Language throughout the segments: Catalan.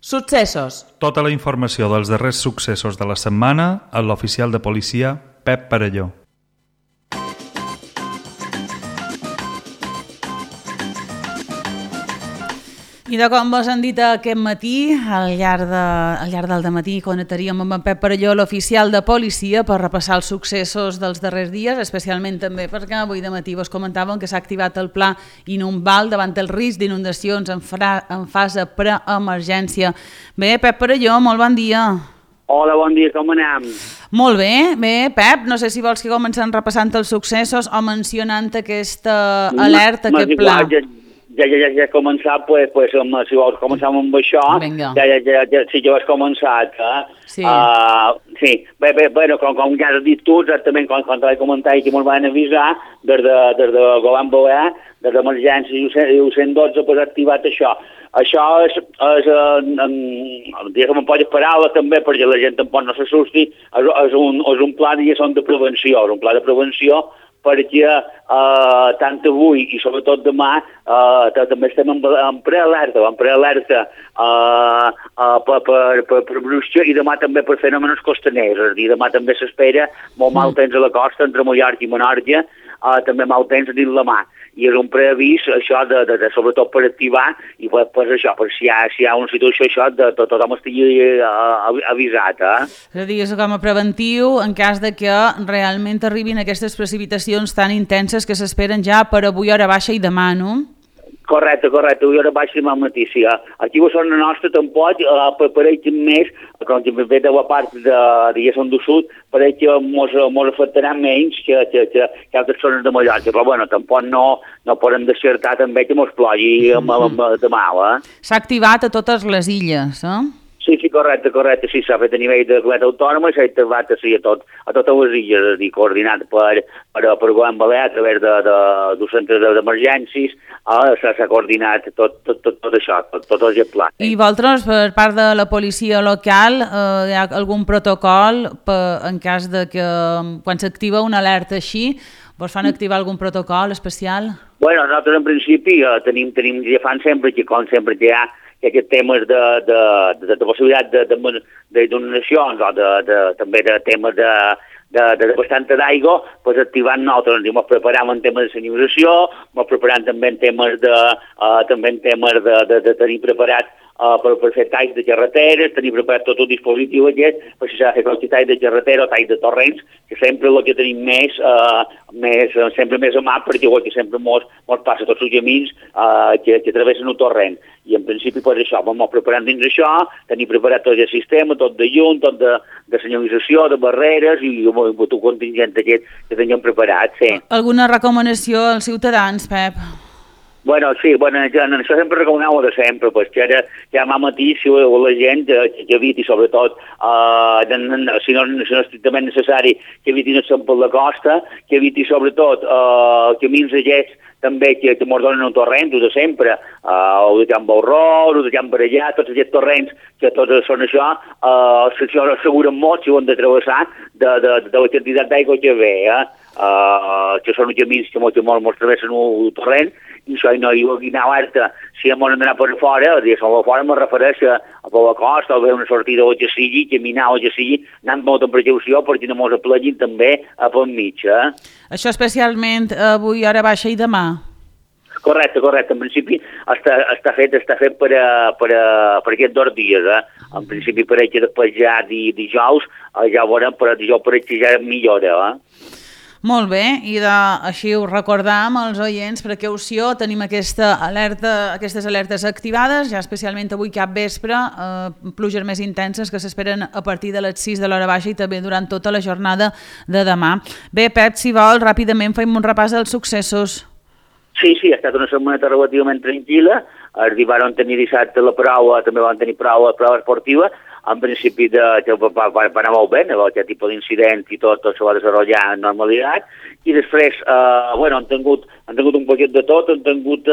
Successos. Tota la informació dels darrers successos de la setmana a l'oficial de policia Pep Parelló. I de com vos han dit aquest matí, al llarg del dematí connectaríem amb en Pep Parelló, l'oficial de policia, per repassar els successos dels darrers dies, especialment també perquè avui de matí vos comentàvem que s'ha activat el pla Inundval davant el risc d'inundacions en fase preemergència. Bé, Pep Parelló, molt bon dia. Hola, bon dia, com anem? Molt bé, Pep, no sé si vols que comencem repassant els successos o mencionant aquesta alerta, aquest pla. Ja he començat, si vols començar amb això, sí, ja has començat. Sí. Sí, bueno, com ja has dit tu, exactament, quan te vaig comentar i que ens van avisar, des de Govern Balear, des d'emergència i 112, pues, ha activat això. Això és diguem, en poques paraules també, perquè la gent tampoc no s'assusti, és un pla, diguem, de prevenció, és un pla de prevenció, perquè tant avui i sobretot demà també estem en prealerta per bruixa i demà també per fenòmenos costaners. És a dir, demà també s'espera molt mal temps a la costa, entre Mallorca i Menorca, també mal temps dins la mar. I és un preavís, això, sobretot per activar, i pues això, per si hi ha una situació, això, tothom estigui avisat. És a dir, és com a preventiu en cas de que realment arribin aquestes precipitacions tan intenses que s'esperen ja per avui hora baixa i demà, no? Correcte, avui hora baixa i demà matí, sí. Aquí a zona nostra tampoc, pareix que més, com que ve de la part de do sud, pareix que mos afectarà menys que altres zones de Mallorca, però bueno, tampoc no podem descartar també que mos plogui demà. S'ha activat a totes les illes, eh? Sí, correcte, sí, s'ha fet a nivell de comunitat autònoma i s'ha activat a totes les illes, és a dir, coordinat per Govern Balear a través dels centres d'emergències, s'ha coordinat tot això, tot aquest pla. I vosaltres, per part de la policia local, hi ha algun protocol en cas de que quan s'activa una alerta així, vos fan activar algun protocol especial? Bueno, nosaltres en principi tenim ja fan sempre que com sempre que hi ha aquests temes de possibilitat d'inundacions o també de temes de bastanta d'aigua, doncs activant nosaltres ens preparam en temes de senyalització, ens preparam també en temes de tenir preparat per fer talls de carreteres, tenir preparat tot el dispositiu aquest, per si s'ha de fer qualsevol tall de carretera o tall de torrents, que sempre el que tenim sempre més a mà, perquè igual que sempre mos passa tots els camins que travessen el torrent. I en principi, doncs això, ens preparem dins això, tenir preparat tot el sistema, tot de llum, tot de senyalització, de barreres i tot el contingent aquest que teníem preparat, sí. Alguna recomanació als ciutadans, Pep? Bueno, sí, en això sempre recomaneu de sempre, que ara ja demà matí si la gent que eviti, sobretot, si no és estrictament necessari, que eviti anar per la costa, que eviti, sobretot, camins de gest també que mos donen un torrent, de sempre, o de Can Bauró, o de Can Barallà, tots aquests torrents, que tots són això, s'asseguren molt si ho han de travessar de la quantitat d'aigua que ve, que són camins que molts travessen un torrent, i això no hi ha una alerta, si hem d'anar per fora, me refereix a per la costa, o bé una sortida o que sigui, caminar o que sigui, anant molt en precaució perquè no mos aplegin també a pel mig. Això especialment avui, hora baixa i demà? Correcte, en principi està fet per aquests 2 dies. En principi pareix que després ja dijous, ja veurem, però dijous pareix que ja millora. Molt bé, i així ho recordam als oients, precaució, tenim aquestes alertes activades, ja especialment avui cap vespre, pluges més intenses que s'esperen a partir de les 6 de l'hora baixa i també durant tota la jornada de demà. Bé, Pep, si vols, ràpidament fem un repàs dels successos. Sí, ha estat una setmana relativament tranquil·la, van tenir dissabte la prova, també van tenir prova esportiva, en principi va anar molt bé, aquest tipus d'incidents i tot se va desenvolupar en normalitat, i després, han tingut un paquet de tot, han tingut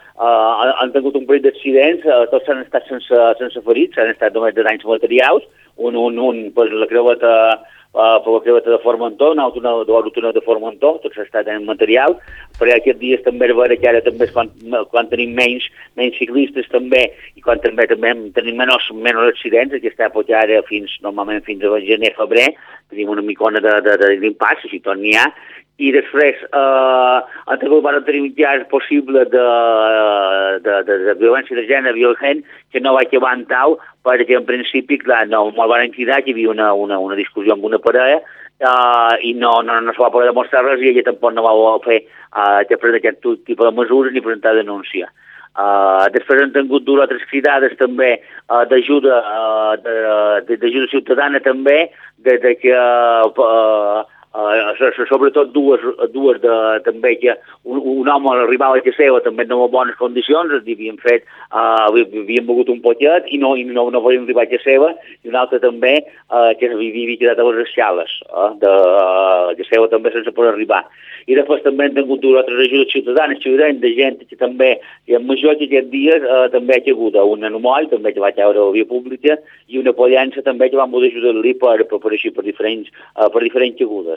un parell d'accidents, tots s'han estat sense ferits, s'han estat només de danys materials, pues, la creueta per la creueta de Formentor, una autotunel de Formentor, tot s'està tenint material, però aquests dies també és vera que ara també és quan tenim menys ciclistes també, i quan també tenim menys accidents, aquesta època ara normalment fins a gener, febrer, tenim una micona d'impacte, si tot n'hi ha, i després han tenir un cas possible de violència de gènere violent que no va acabar en tal, perquè en principi, clar, no me'l van cridar, que hi havia una discussió amb una parella i no se va poder demostrar res i ella tampoc no va fer aquest tipus de mesures ni presentar denúncia. Després han tingut dues altres cridades també d'ajuda ciutadana també, que sobretot dues també que un home arribava a casa seva també en bones condicions, havien begut un potet i no volien arribar a casa seva, i un altre també que havia quedat a les escales de casa seva també sense poder arribar. I després també han tingut dues altres ajudes ciutadanes de gent que també és major, que aquests dies també ha hagut una Nomoll, també que va caure a la via pública, i una Pollença també que van poder ajudar-li per diferents agudes.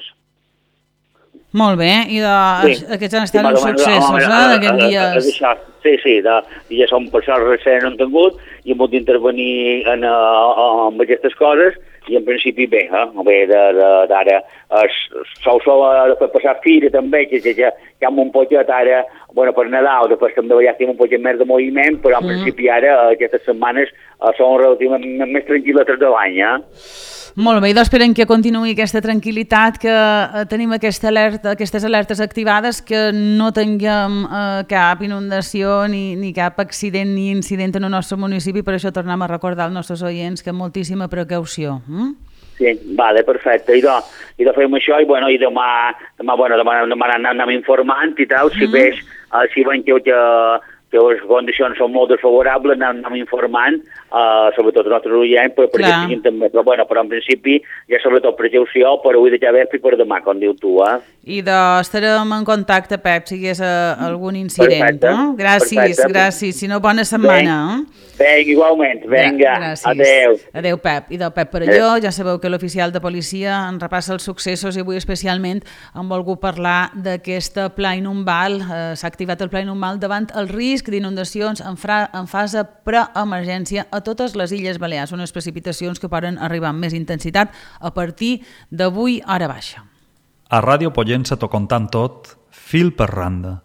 Molt bé, i aquests han estat uns successos d'aquests dies. Sí, ja som persones recents han tingut i hem hagut d'intervenir en aquestes coses, i en principi bé, d'ara sol de passar fira també, que hi ha un poquet ara, per Nadal, després també ja tenim un poquet més de moviment, però en principi ara aquestes setmanes són relativament més tranquil·les de l'any. Molt bé, i doncs esperem que continuï aquesta tranquil·litat, que tenim aquestes alertes activades, que no tinguem cap inundació ni cap accident ni incident en el nostre municipi, per això tornem a recordar als nostres oients que moltíssima precaució. Sí, vale, perfecte. I de fem això, i demà anem informant i tal, si veiem que les condicions són molt desfavorables, anem informant, sobretot els nostres oients, perquè siguin també, però en principi ja sobretot precaució per avui de ja vespre i per demà, com diu tu. I estarem en contacte, Pep, si hi hagués algun incident. Gràcies, si no, bona setmana. Vinga, igualment, vinga, adeu. Adeu, Pep. I del Pep Perelló, ja sabeu que l'oficial de policia en repassa els successos i avui especialment hem volgut parlar d'aquesta pla Inumbal. S'ha activat el pla Inumbal davant el risc d'inundacions en fase preemergència a totes les Illes Balears, unes precipitacions que poden arribar amb més intensitat a partir d'avui hora baixa. A Ràdio Pollença t'ho contant tot, fil per randa.